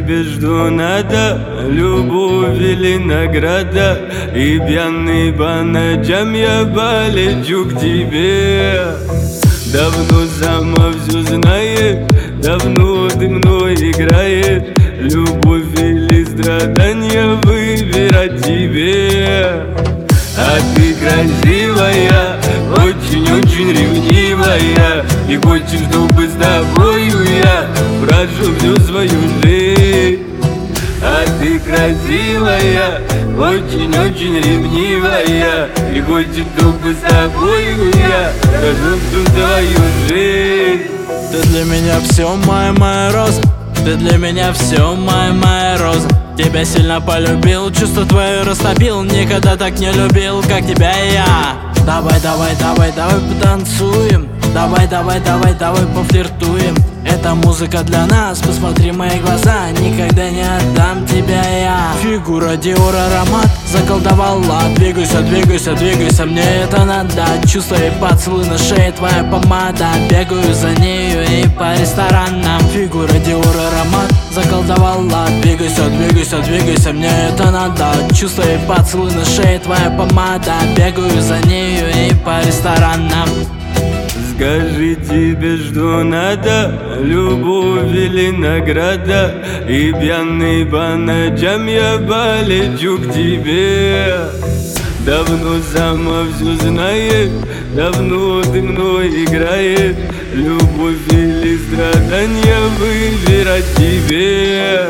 тебе жду надо, любовь или награда. И пьяный по ночам я полечу к тебе. Давно сама все знает, давно ты мной играешь. Любовь или страдания выбирать тебе. А ты красивая, очень-очень ревнивая, и хочешь, чтобы с тобою я прожил всю свою жизнь. А ты красивая, очень-очень ревнивая, и хочешь, чтобы с тобою я прожил всю свою жизнь. Ты для меня все, моя роза. Ты для меня все, моя роза. Тебя сильно полюбил, чувства твои растопил. Никогда так не любил, как тебя я. Давай, давай, давай, давай потанцуем. Давай, давай, давай, давай пофлиртуем. Это музыка для нас, посмотри в мои глаза. Никогда не отдам тебя я. Фигура Диор, аромат заколдовала. Двигайся, двигайся, двигайся, мне это надо. Чувства и поцелуй на шее, твоя помада. Бегаю за нею и по ресторанам. Фигура Диор, аромат заколдовала. Двигайся, двигайся, двигайся, мне это надо. Чувства и поцелуй на шее, твоя помада. Бегаю за нею и по ресторанам. Скажи, тебе что надо, любовь или награда. И пьяный по ночам я полечу к тебе. Давно сама все знаешь, давно ты мной играешь. Любовь или страдания выбирать тебе.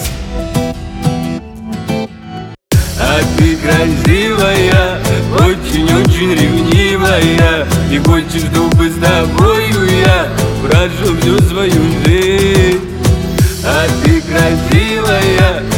А ты красивая, очень-очень ревнивая, и хочешь, чтобы с тобою я прожил всю свою жизнь. А ты красивая,